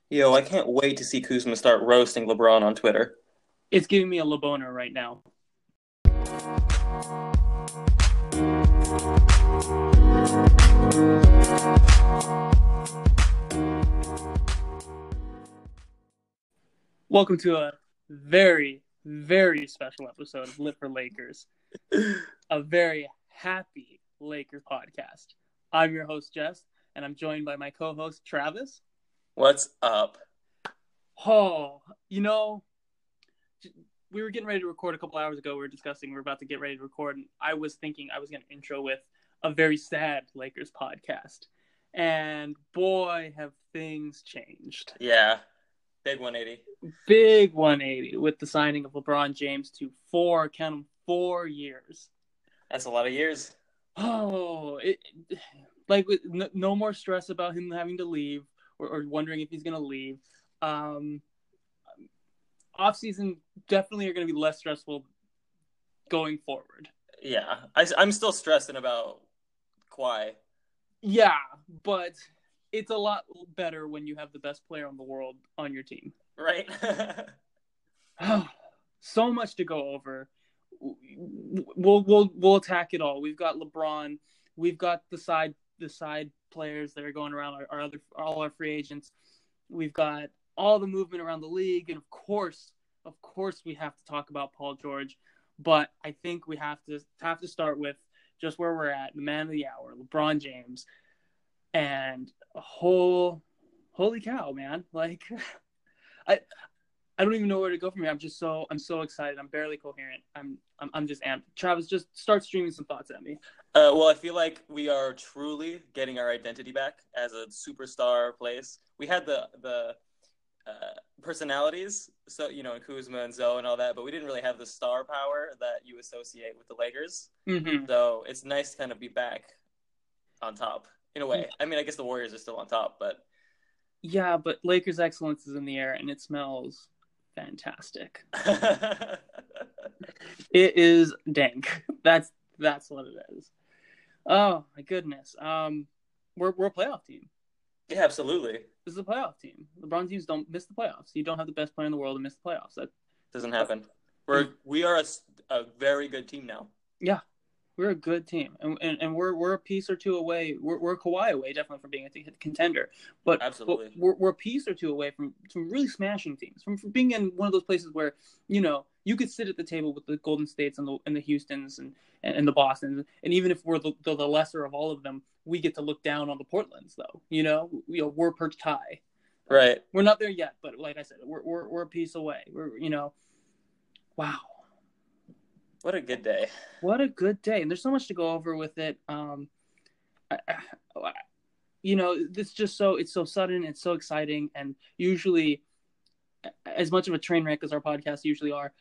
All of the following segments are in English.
Yo, I can't wait to see Kuzma start roasting LeBron on Twitter. It's giving me a LeBoner right now. Welcome to a very, very special episode of Lit for Lakers. A very happy Lakers podcast. I'm your host, Jess, and I'm joined by my co-host, Travis. What's up? Oh, we were getting ready to record a couple hours ago. We were about to get ready to record, and I was thinking I was going to intro with a very sad Lakers podcast. And boy, have things changed. Yeah, big 180. Big 180 with the signing of LeBron James to 4 years. That's a lot of years. Oh, no more stress about him having to leave or wondering if he's going to leave. Off-season definitely are going to be less stressful going forward. Yeah, I'm still stressing about Kawhi. Yeah, but it's a lot better when you have the best player in the world on your team. Right? So much to go over. We'll attack it all. We've got LeBron. We've got the side players that are going around, all our free agents. We've got all the movement around the league, and of course, we have to talk about Paul George. But I think we have to start with just where we're at, the man of the hour, LeBron James, and holy cow, man! Like, I don't even know where to go from here. I'm so excited. I'm barely coherent. I'm just amped. Travis, just start streaming some thoughts at me. Well, I feel like we are truly getting our identity back as a superstar place. We had the personalities, so in Kuzma and Zoe and all that, but we didn't really have the star power that you associate with the Lakers. Mm-hmm. So it's nice to kind of be back on top in a way. I mean, I guess the Warriors are still on top, but yeah, but Lakers excellence is in the air, and it smells fantastic. It is dank. That's what it is. Oh my goodness. We're a playoff team. Yeah, absolutely. This is a playoff team. LeBron teams don't miss the playoffs. You don't have the best player in the world to miss the playoffs. That doesn't happen. We are a very good team now. Yeah, we're a good team, and we're a piece or two away. We're a Kawhi away, definitely, from being a contender. But absolutely, we're a piece or two away from really smashing teams, from being in one of those places where you could sit at the table with the Golden States and the Houstons and the Bostons, and even if we're the lesser of all of them, we get to look down on the Portlands, though. We're perched high. Right. We're not there yet, but like I said, we're a piece away. Wow. What a good day. What a good day. And there's so much to go over with it. It's just it's so sudden, it's so exciting, and usually, as much of a train wreck as our podcasts usually are,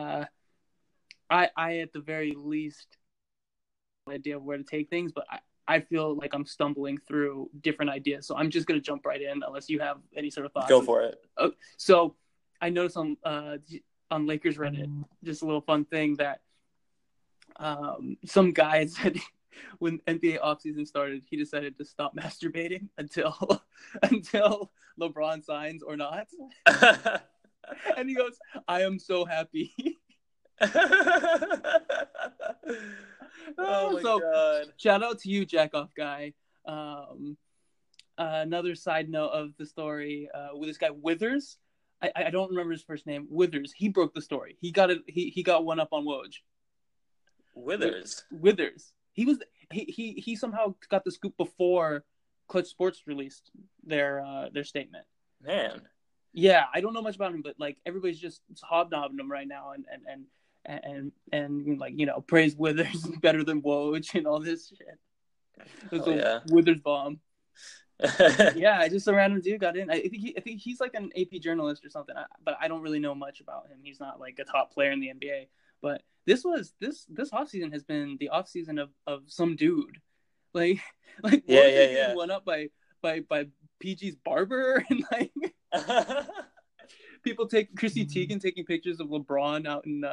I at the very least idea of where to take things, but I feel like I'm stumbling through different ideas. So I'm just going to jump right in unless you have any sort of thoughts. Go for it. So I noticed on Lakers Reddit, just a little fun thing that some guy said when NBA offseason started, he decided to stop masturbating until LeBron signs or not. And he goes, I am so happy. Oh my God. Shout out to you, jack off guy. Another side note of the story with this guy Withers. I don't remember his first name. Withers. He broke the story. He got it. He got one up on Woj. Withers. He somehow got the scoop before Clutch Sports released their statement. Man. Yeah, I don't know much about him, but like everybody's just hobnobbing him right now, and like praise Withers better than Woj and all this shit. Withers bomb. Yeah, just a random dude got in. I think he's like an AP journalist or something, but I don't really know much about him. He's not like a top player in the NBA. But this offseason has been the offseason of some dude, like yeah. One up by PG's barber and like people Chrissy Teigen taking pictures of LeBron out in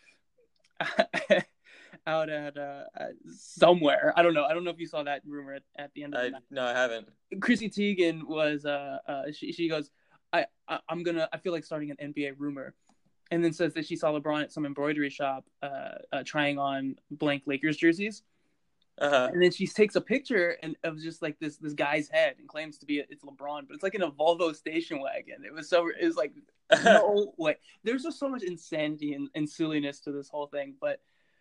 out at somewhere. I don't know if you saw that rumor at the end of the night. No, I haven't. Chrissy Teigen was she goes, I feel like starting an NBA rumor, and then says that she saw LeBron at some embroidery shop trying on blank Lakers jerseys. And then she takes a picture of just like this guy's head and claims to be it's LeBron, but it's like in a Volvo station wagon. It was like no way. There's just so much insanity and silliness to this whole thing. But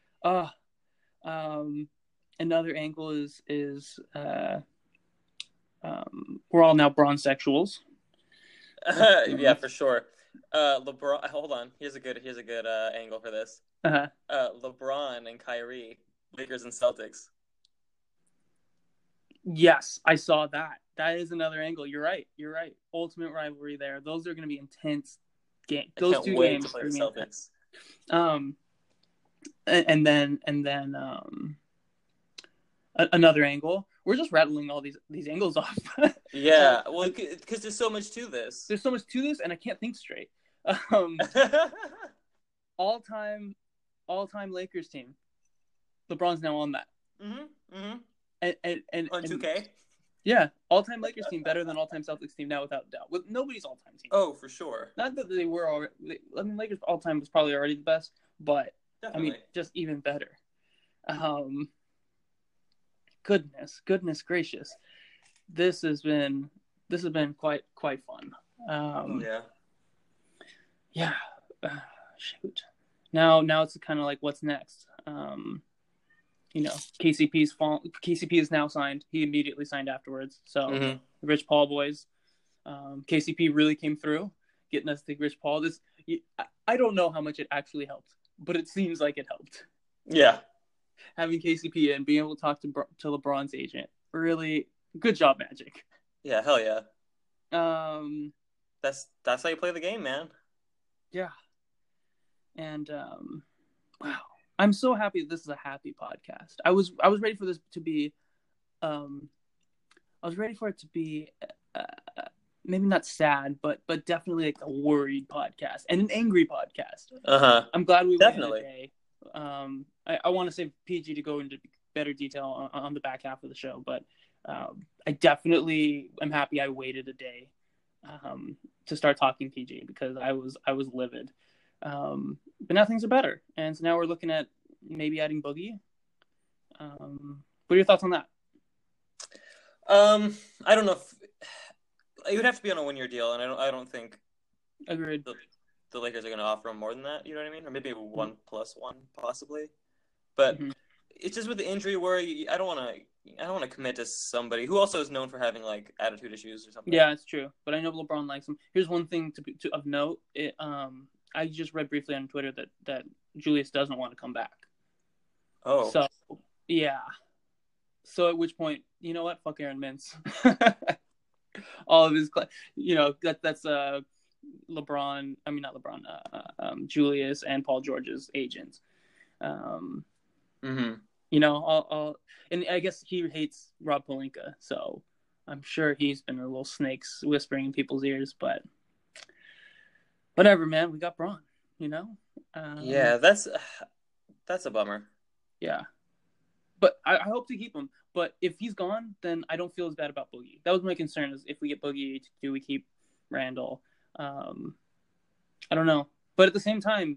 another angle is we're all now bronsexuals. Yeah, for sure. LeBron. Hold on. Here's a good angle for this. LeBron and Kyrie, Lakers and Celtics. Yes, I saw that. That is another angle. You're right. Ultimate rivalry there. Those are going to be intense games. Those two games to play the Celtics. And then another angle. We're just rattling all these angles off. Yeah, well, because there's so much to this. There's so much to this, and I can't think straight. All-time Lakers team. LeBron's now on that. And on 2K? Yeah, all-time Lakers team better than all-time Celtics team now, without doubt. With nobody's all-time team. Oh, for sure. Not that they were already. I mean, Lakers all-time was probably already the best, but definitely. I mean, just even better. Goodness gracious, this has been quite fun. Yeah. Shoot. Now it's kind of like, what's next? KCP is now signed. He immediately signed afterwards. So the Rich Paul boys, KCP really came through, getting us to Rich Paul. I don't know how much it actually helped, but it seems like it helped. Yeah. Having KCP and being able to talk to LeBron's agent, really good job, Magic. Yeah, hell yeah. That's how you play the game, man. Yeah. And wow, I'm so happy that this is a happy podcast. I was ready for this to be, I was ready for it to be maybe not sad, but definitely like a worried podcast and an angry podcast. I'm glad we definitely. went today. I want to save PG to go into better detail on the back half of the show, but I definitely am happy I waited a day to start talking PG, because I was livid. But now things are better, and so now we're looking at maybe adding Boogie. What are your thoughts on that? I don't know if it would have to be on a 1-year deal, and I don't think. Agreed. The Lakers are going to offer him more than that. You know what I mean? Or maybe 1+1 possibly. But it's just with the injury worry, I don't want to commit to somebody who also is known for having like attitude issues or something. Yeah, it's true. But I know LeBron likes him. Here's one thing of note. I just read briefly on Twitter that Julius doesn't want to come back. Oh. So, yeah. So at which point, you know what? Fuck Aaron Mintz. All of his, that's LeBron. I mean, not LeBron. Julius and Paul George's agents. I'll and I guess he hates Rob Pelinka, so I'm sure he's been a little snakes whispering in people's ears, but whatever, man. We got Braun, yeah, that's a bummer. Yeah, but I hope to keep him. But if he's gone, then I don't feel as bad about Boogie. That was my concern: is if we get Boogie, do we keep Randall? I don't know, but at the same time,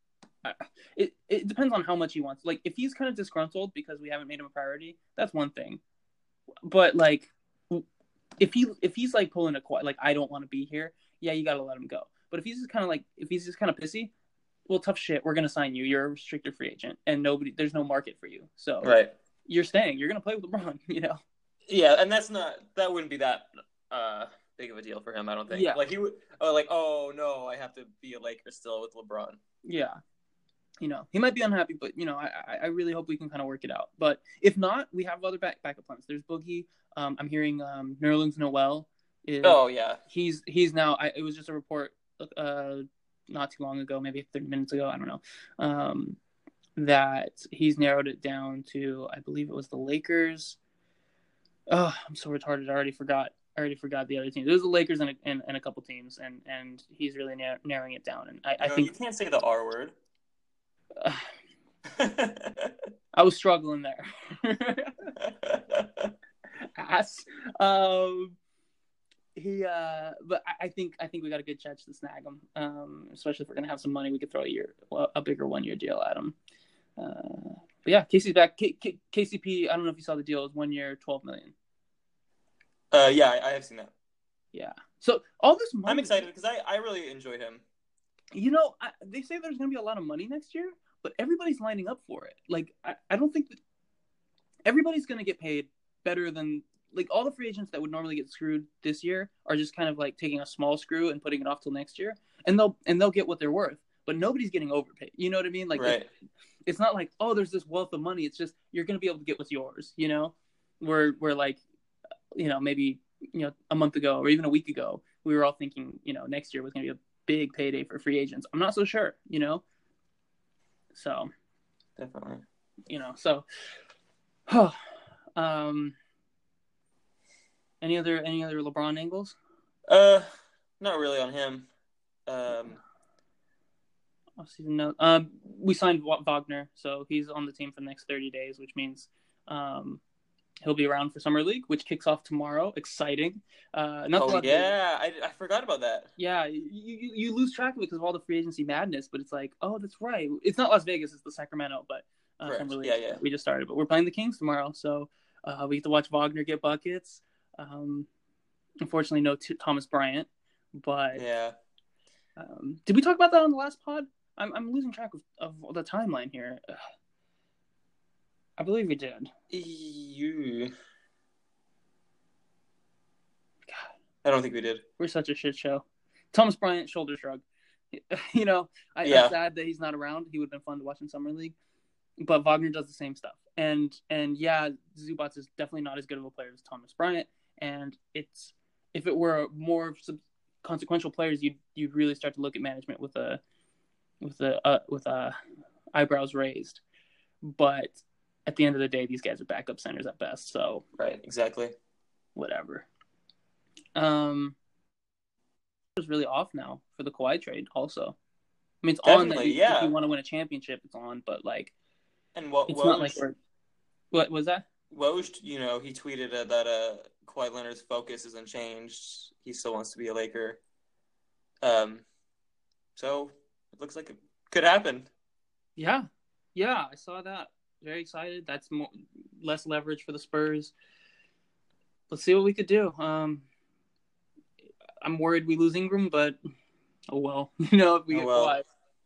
it depends on how much he wants. Like, if he's kind of disgruntled because we haven't made him a priority, that's one thing. But like, if he's like pulling a like, I don't want to be here, yeah, you gotta let him go. But if he's just kind of pissy, well, tough shit, we're gonna sign you. You're a restricted free agent, and there's no market for you. So right, you're staying. You're gonna play with LeBron. Yeah, and that wouldn't be that big of a deal for him, I don't think. Yeah. Like, he would, oh no, I have to be a Laker still with LeBron. Yeah. He might be unhappy, but I really hope we can kind of work it out. But if not, we have other backup plans. There's Boogie. I'm hearing Nerlens Noel. Oh yeah. He's now. It was just a report not too long ago, maybe 30 minutes ago. I don't know. That he's narrowed it down to, I believe it was the Lakers. Oh, I'm so retarded. I already forgot the other teams. It was the Lakers and a couple teams, and he's really narrowing it down. And I think you can't say the R word. I was struggling there. Ass. But I think we got a good chance to snag him. Especially if we're gonna have some money, we could throw a bigger 1 year deal at him. But yeah, Casey's back. KCP. I don't know if you saw the deal. It was 1 year, $12 million. Yeah, I have seen that. Yeah. So all this money. I'm excited because I really enjoyed him. You know, they say there's gonna be a lot of money next year, but everybody's lining up for it. Like, I don't think that everybody's gonna get paid better than like all the free agents that would normally get screwed this year are just kind of like taking a small screw and putting it off till next year, and they'll get what they're worth. But nobody's getting overpaid. You know what I mean? Like, right. It's not like, oh, there's this wealth of money. It's just you're gonna be able to get what's yours. You know, we're like, you know, maybe a month ago or even a week ago, we were all thinking, next year was gonna be a big payday for free agents. I'm not so sure. So definitely. So. Any other LeBron angles? Not really on him. We signed Wagner, so he's on the team for the next 30 days, which means he'll be around for Summer League, which kicks off tomorrow. Exciting. I forgot about that. Yeah, you lose track of it because of all the free agency madness, but it's like, oh, that's right. It's not Las Vegas, it's the Sacramento, but Summer League. Yeah. We just started, but we're playing the Kings tomorrow, so we get to watch Wagner get buckets. Unfortunately, no Thomas Bryant, but yeah. Did we talk about that on the last pod? I'm losing track of the timeline here. I believe we did. God, I don't think we did. We're such a shit show. Thomas Bryant, shoulder shrug. I'm sad that he's not around. He would have been fun to watch in Summer League. But Wagner does the same stuff. And yeah, Zubac is definitely not as good of a player as Thomas Bryant. And if it were more consequential players, you'd really start to look at management with eyebrows raised. But at the end of the day, these guys are backup centers at best. So right, exactly. Whatever. It's really off now for the Kawhi trade. Also, I mean, it's definitely, on that if you want to win a championship, it's on. But like, and it's not like what was that? Woj, he tweeted that Kawhi Leonard's focus isn't changed. He still wants to be a Laker. So it looks like it could happen. Yeah, I saw that. Very excited. That's less leverage for the Spurs. Let's see what we could do. I'm worried we lose Ingram, but oh well. If we get Kawhi.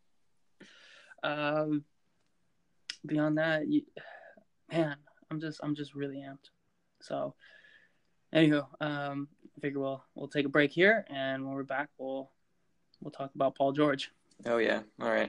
Beyond that, man, I'm just really amped. So, anywho, I figure we'll take a break here, and when we're back, we'll talk about Paul George. Oh yeah, all right.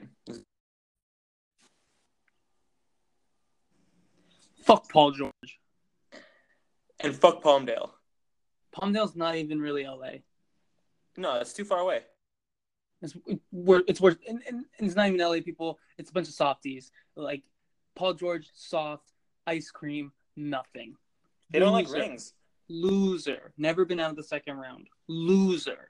Fuck Paul George. And fuck Palmdale. Palmdale's not even really LA. No, it's too far away. It's worse, and it's not even LA people. It's a bunch of softies. Like Paul George, soft, ice cream, nothing. They don't like rings. Loser. Never been out of the second round. Loser.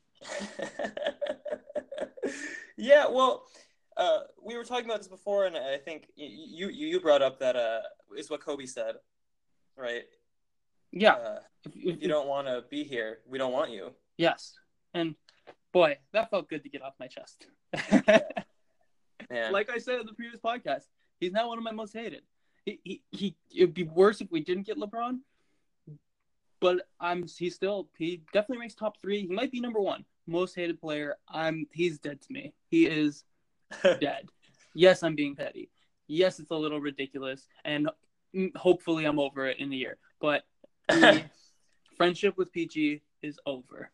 Yeah, well, we were talking about this before, and I think you brought up that is what Kobe said, right? Yeah. If you don't want to be here, we don't want you. Yes. And boy, that felt good to get off my chest. Man. Like I said in the previous podcast, he's not one of my most hated. It'd be worse if we didn't get LeBron, but he definitely ranks top 3. He might be number 1 most hated player. He's dead to me. He is dead. Yes, I'm being petty. Yes, it's a little ridiculous, and hopefully I'm over it in a year. But friendship with PG is over.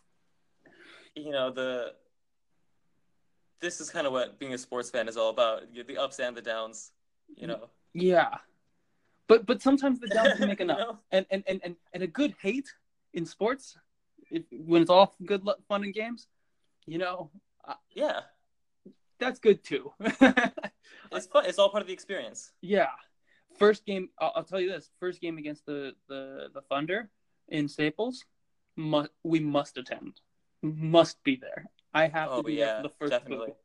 This is kind of what being a sports fan is all about. The ups and the downs, Yeah. But sometimes the downs can make enough. And a good hate in sports, when it's all good fun and games, yeah. That's good too. It's fun. It's all part of the experience. Yeah. First game, I'll tell you this. First game against the Thunder in Staples, we must attend. Must be there. I have to be there for the first definitely.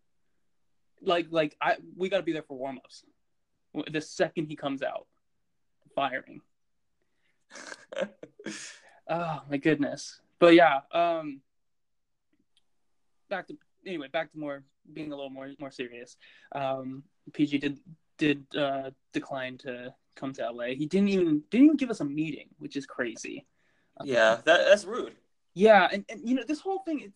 We got to be there for warm-ups. The second he comes out, firing. Oh my goodness. But yeah, back to more being a little more serious. PG did decline to come to LA. He didn't even give us a meeting, which is crazy. Yeah, that's rude. Yeah, and this whole thing,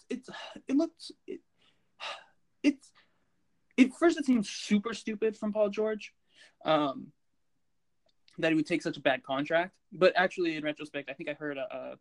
first it seems super stupid from Paul George, that he would take such a bad contract. But actually, in retrospect, I think I heard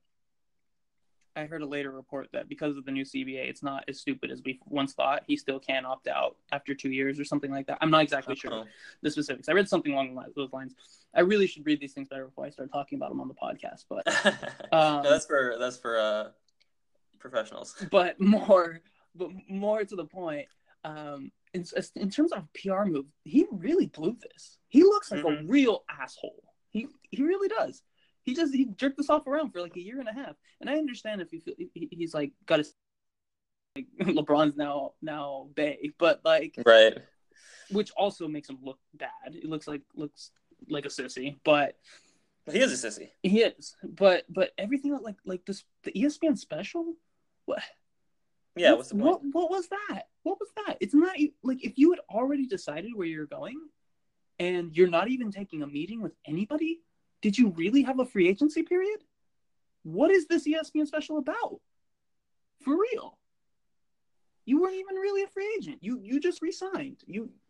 a later report that because of the new CBA, it's not as stupid as we once thought. He still can opt out after 2 years or something like that. I'm not exactly sure the specifics. I read something along those lines. I really should read these things better before I start talking about them on the podcast. But no, that's for professionals. But more to the point, in terms of PR move, he really blew this. He looks like a real asshole. He really does. He jerked this off around for like a year and a half. And I understand if he's like got his like LeBron's now Bay, but like right, which also makes him look bad. It looks like a sissy, but he is a sissy. He is, but everything like this, the ESPN special, what? Yeah, what's the point? What was that? What was that? It's not like if you had already decided where you're going, and you're not even taking a meeting with anybody. Did you really have a free agency period? What is this ESPN special about? For real. You weren't even really a free agent. You just re-signed.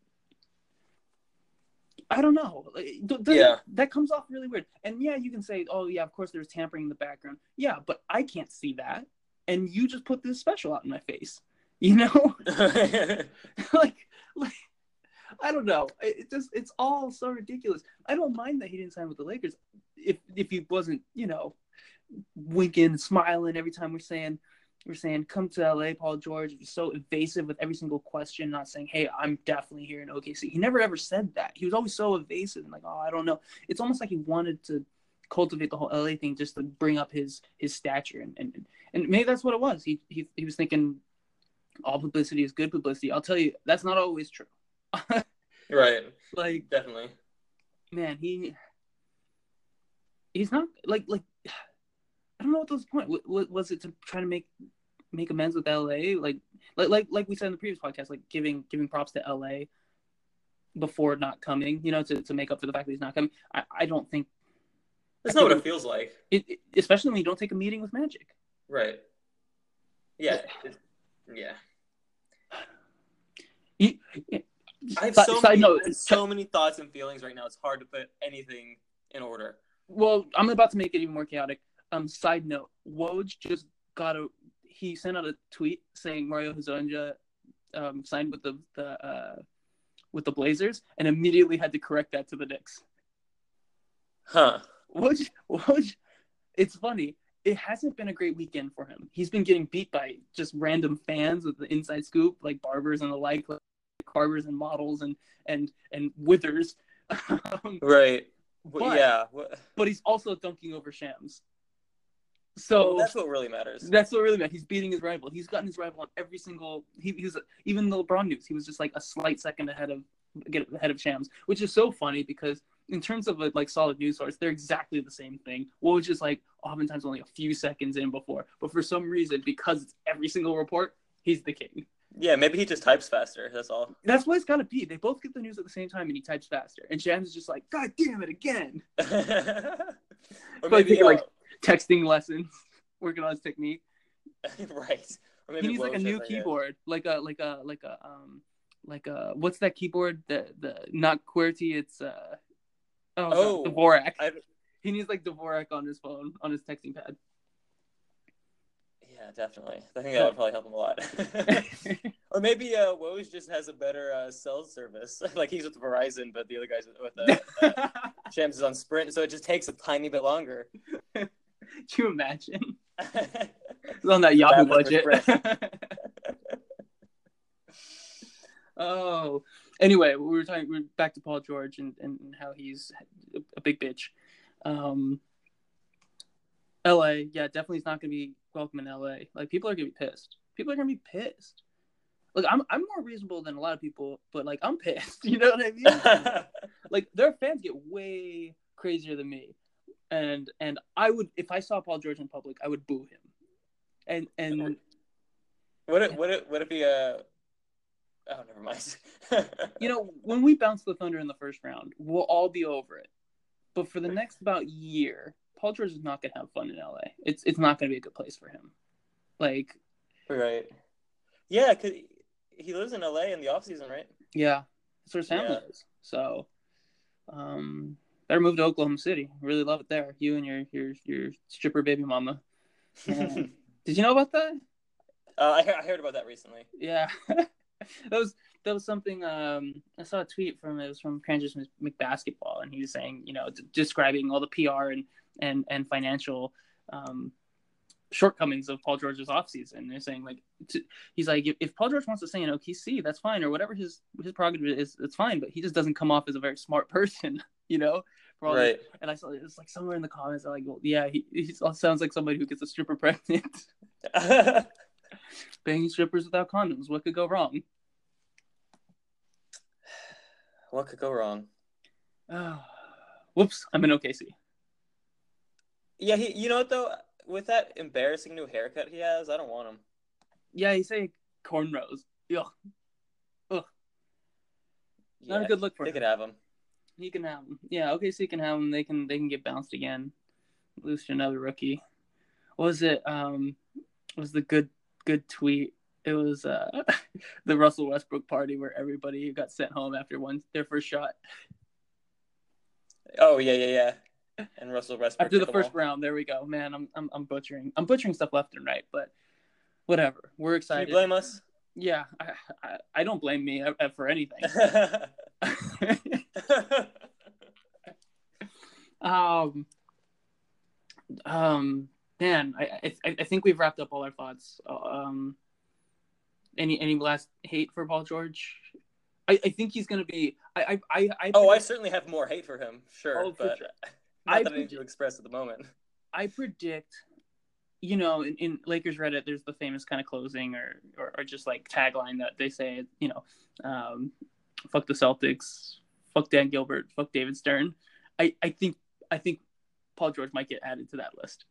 I don't know. That comes off really weird. And yeah, you can say, oh yeah, of course there's tampering in the background. Yeah, but I can't see that. And you just put this special out in my face. You know? like I don't know. It's all so ridiculous. I don't mind that he didn't sign with the Lakers if he wasn't, winking, smiling every time we're saying come to LA, Paul George. So evasive with every single question, not saying, hey, I'm definitely here in OKC. He never ever said that. He was always so evasive and like, oh, I don't know. It's almost like he wanted to cultivate the whole LA thing just to bring up his stature and maybe that's what it was. He was thinking all publicity is good publicity. I'll tell you, that's not always true. Right. Like definitely. Man, he's not like I don't know what was the point. Was it to try to make amends with LA? Like we said in the previous podcast, like giving props to LA before not coming, to make up for the fact that he's not coming. I don't think that's not what it feels like. Especially when you don't take a meeting with Magic. Right. Yeah. Yeah. I have so many thoughts and feelings right now. It's hard to put anything in order. Well, I'm about to make it even more chaotic. Side note: Woj just he sent out a tweet saying Mario Hezonja signed with the Blazers, and immediately had to correct that to the Knicks. Huh? Woj. It's funny. It hasn't been a great weekend for him. He's been getting beat by just random fans with the inside scoop, like barbers and the like barbers and models and withers. Right. But he's also dunking over Shams. So that's what really matters. That's what really matters. He's beating his rival. He's gotten his rival on every single. He was even the LeBron news. He was just like a slight second ahead of Shams, which is so funny because in terms of a solid news source, they're exactly the same thing. Woj just oftentimes only a few seconds in before, but for some reason, because it's every single report, he's the king. Yeah, maybe he just types faster. That's all. That's what it's got to be. They both get the news at the same time, and he types faster. And Shams is just like, God damn it, again. Or maybe texting lessons, working on his technique. Right. Or maybe he needs a new keyboard, like a what's that keyboard? The not QWERTY. It's Dvorak. He needs Dvorak on his phone, on his texting pad. Yeah, definitely. I think that would probably help him a lot. Or maybe Woj just has a better cell service. Like he's with Verizon, but the other guy's with Shams is on Sprint, so it just takes a tiny bit longer. Can you imagine? It's on that Yahoo budget. Oh, anyway, we're back to Paul George and how he's a big bitch. LA, yeah, definitely is not going to be welcome in LA. People are going to be pissed. People are going to be pissed. I'm more reasonable than a lot of people, but I'm pissed. You know what I mean? Their fans get way crazier than me, and I would, if I saw Paul George in public, I would boo him. and Would it be a? Oh, never mind. when we bounce the Thunder in the first round, we'll all be over it. But for the next about year, Paul George is not going to have fun in LA. It's not going to be a good place for him. Like, right. Yeah, because he lives in LA in the off season, right? Yeah, that's where his family is. So, better move to Oklahoma City. Really love it there. You and your stripper baby mama. Did you know about that? I heard about that recently. Yeah, that was something. I saw a tweet from Kansas McBasketball, and he was saying, describing all the PR and financial shortcomings of Paul George's offseason. And they're saying, like, he's like, if Paul George wants to stay in OKC, that's fine, or whatever his prerogative is, it's fine. But he just doesn't come off as a very smart person, Right. And I saw it's like somewhere in the comments, they're like, well, yeah, he sounds like somebody who gets a stripper pregnant. Banging strippers without condoms. What could go wrong? What could go wrong? Whoops, I'm in OKC. Yeah, you know what though? With that embarrassing new haircut he has, I don't want him. Yeah, you say cornrows. Ugh. Yeah, not a good look for him. They could have him. He can have him. Yeah, OKC can have him. They can get bounced again. Lose to another rookie. What was it? Was the good tweet? It was the Russell Westbrook party where everybody got sent home after their first shot. Oh yeah. And Russell Westbrook after the first round. There we go. Man, I'm butchering stuff left and right, but whatever. We're excited. Can you blame us? Yeah, I don't blame me for anything. Man, I think we've wrapped up all our thoughts. Any last hate for Paul George? I think he's gonna be. I certainly have more hate for him. Sure, but sure. Not that I need to express at the moment. I predict. In Lakers Reddit, there's the famous kind of closing or just like tagline that they say, fuck the Celtics, fuck Dan Gilbert, fuck David Stern. I think Paul George might get added to that list.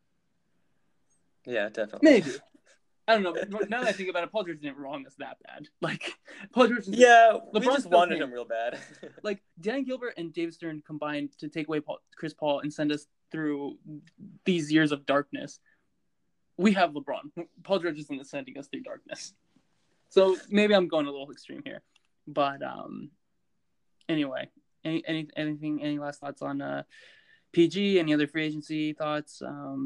Yeah, definitely. Maybe. I don't know. Now that I think about it, Paul George didn't wrong us that bad. Like, Paul George. Yeah, we just wanted him real bad. Like, Dan Gilbert and David Stern combined to take away Chris Paul and send us through these years of darkness. We have LeBron. Paul George isn't sending us through darkness. So maybe I'm going a little extreme here. But anyway, any last thoughts on PG? Any other free agency thoughts?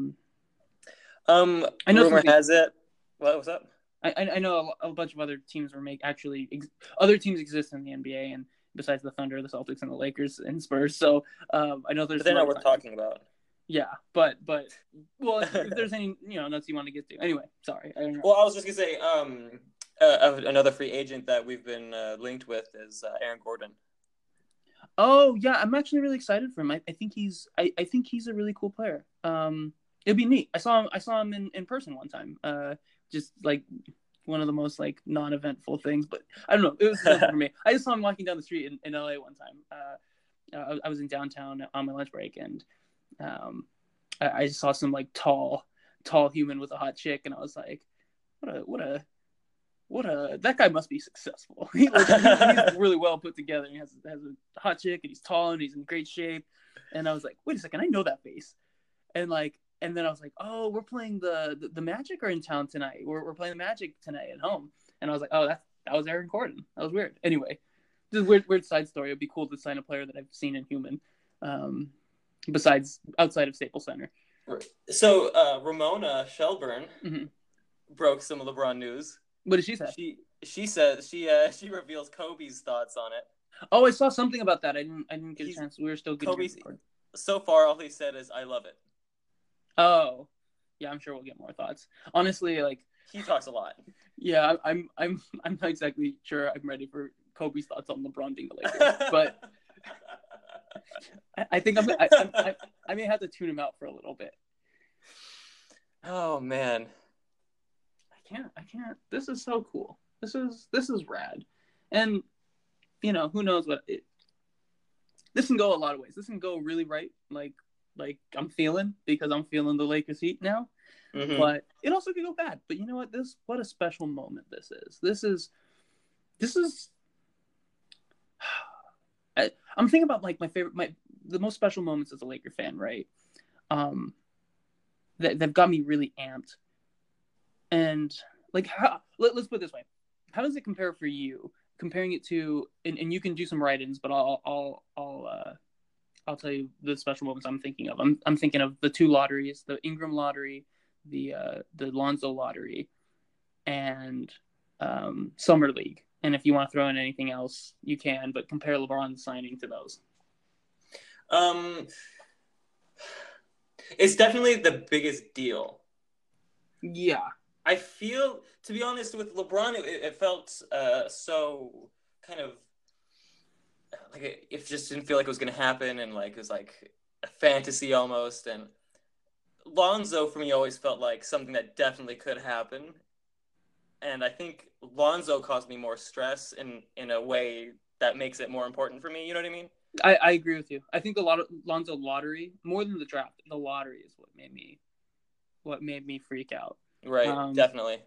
I know rumor has it. What's up? I know a bunch of other teams other teams exist in the NBA, and besides the Thunder, the Celtics, and the Lakers and Spurs. So I know there's. But they're not worth talking about. Yeah, but well, if there's any notes you want to get to, anyway. Sorry, I don't know. Well, I was just gonna say, another free agent that we've been linked with is Aaron Gordon. Oh yeah, I'm actually really excited for him. I think he's a really cool player. It'd be neat. I saw him in person one time. Just like one of the most like non-eventful things, but I don't know. It was for me. I just saw him walking down the street in LA one time. I was in downtown on my lunch break, and I just saw some like tall human with a hot chick, and I was like, what a that guy must be successful. He's really well put together. He has a hot chick, and he's tall, and he's in great shape. And I was like, wait a second, I know that face. And then I was like, oh, we're playing the Magic are in town tonight. We're playing the Magic tonight at home. And I was like, oh, that was Aaron Gordon. That was weird. Anyway, just weird side story. It'd be cool to sign a player that I've seen in human, besides outside of Staples Center. So Ramona Shelburne broke some of LeBron news. What did she say? She says she reveals Kobe's thoughts on it. Oh, I saw something about that. I didn't get a chance. We were still good. Kobe. So far, all he said is, "I love it." Oh, yeah. I'm sure we'll get more thoughts. Honestly, like he talks a lot. Yeah, I'm not exactly sure I'm ready for Kobe's thoughts on LeBron being the Lakers, but I think I may have to tune him out for a little bit. Oh man, I can't. This is so cool. This is rad, and who knows what it. This can go a lot of ways. This can go really right, like I'm feeling, because I'm feeling the Lakers heat now. But it also could go bad. But you know what? What a special moment this is. This is. I'm thinking about like the most special moments as a Laker fan, right? They've got me really amped. And like, let's put it this way: how does it compare for you? Comparing it to, and you can do some write-ins, but I'll tell you the special moments I'm thinking of. I'm thinking of the 2 lotteries: the Ingram lottery, the Lonzo lottery, and Summer League. And if you want to throw in anything else, you can. But compare LeBron's signing to those. It's definitely the biggest deal. Yeah. I feel, to be honest, with LeBron, it felt so kind of like it just didn't feel like it was going to happen, and like it was like a fantasy almost. And Lonzo, for me, always felt like something that definitely could happen. And I think Lonzo caused me more stress in a way that makes it more important for me. You know what I mean? I agree with you. I think the Lonzo lottery, more than the draft, the lottery is what made me freak out. Right, definitely.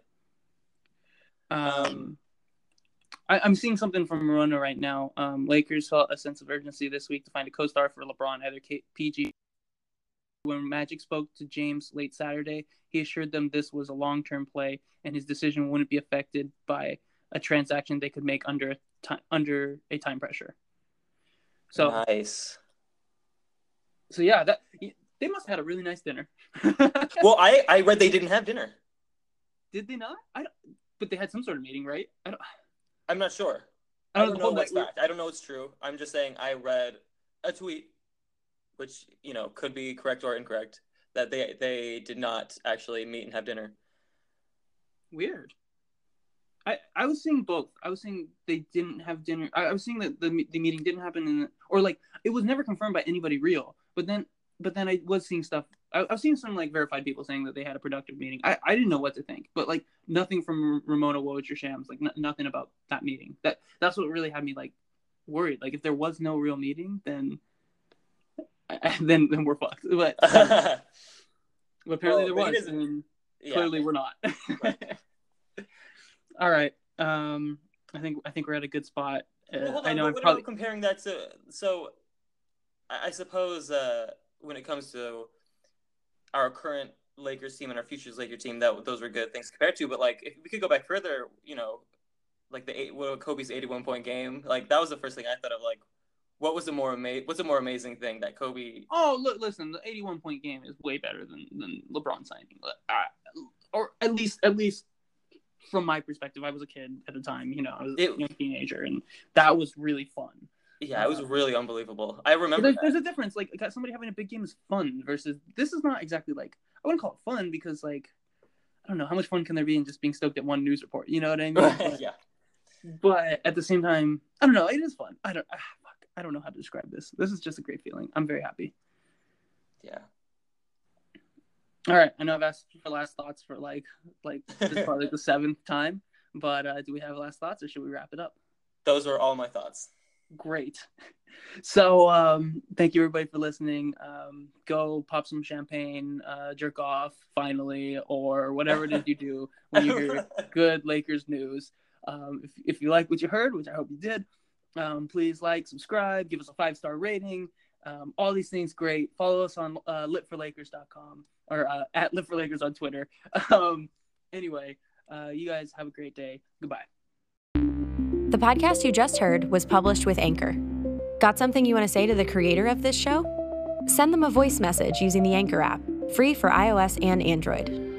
I'm seeing something from Morona right now. Lakers felt a sense of urgency this week to find a co-star for LeBron, either PG. When Magic spoke to James late Saturday, he assured them this was a long-term play and his decision wouldn't be affected by a transaction they could make under a time pressure. So nice. So yeah, they must have had a really nice dinner. Well, I read they didn't have dinner. Did they not? But they had some sort of meeting, right? I'm not sure. I don't know what's fact. I don't know what's true. I'm just saying I read a tweet, which, you know, could be correct or incorrect, that they did not actually meet and have dinner. Weird. I was seeing both. I was seeing they didn't have dinner. I was seeing that the meeting didn't happen, or like it was never confirmed by anybody real. But then I was seeing stuff. I was seeing some like verified people saying that they had a productive meeting. I didn't know what to think, but like nothing from Ramona Woj or Shams, like nothing about that meeting. That's what really had me like worried. Like if there was no real meeting, then we're fucked. But apparently there was. And clearly we're not. Right. All right. I think we're at a good spot. Well, hold on. I know. What about comparing that to? So, I suppose when it comes to our current Lakers team and our future's Lakers team, those were good things compared to. But like, if we could go back further, you know, like Kobe's 81-point game, like that was the first thing I thought of. Like, what's a more amazing thing that Kobe? Oh, look, listen, the 81-point game is way better than LeBron signing, or at least from my perspective. I was a kid at the time, you know, I was a young teenager, and that was really fun. Yeah, it was really unbelievable. I remember. There's a difference. Like somebody having a big game is fun versus this is not exactly like, I wouldn't call it fun because like I don't know how much fun can there be in just being stoked at one news report. You know what I mean? Yeah. But at the same time, I don't know. It is fun. I don't know how to describe this. This is just a great feeling. I'm very happy. Yeah. All right. I know I've asked for last thoughts for like this is probably the 7th time, but do we have last thoughts or should we wrap it up? Those were all my thoughts. Great. So thank you everybody for listening. Go pop some champagne, jerk off finally, or whatever it is you do when you hear good Lakers news. If you like what you heard, which I hope you did, please like, subscribe, give us a 5-star rating. All these things great. Follow us on litforlakers.com or at litforlakers on Twitter. Anyway, you guys have a great day. Goodbye. The podcast you just heard was published with Anchor. Got something you want to say to the creator of this show? Send them a voice message using the Anchor app, free for iOS and Android.